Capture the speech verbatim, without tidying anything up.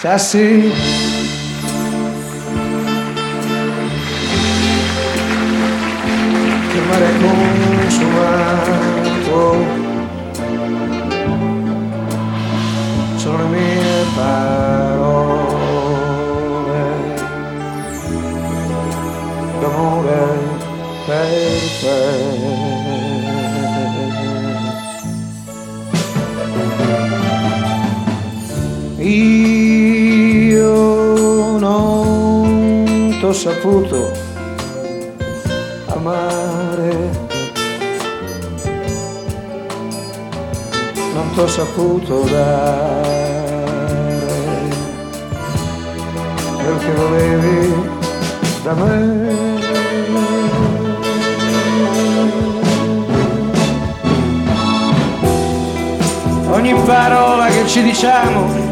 sassi. Che mare consumato sono le mie parole d'amore per te. Io non t'ho saputo amare, non t'ho saputo dare quel che volevi da me. Ogni parola che ci diciamo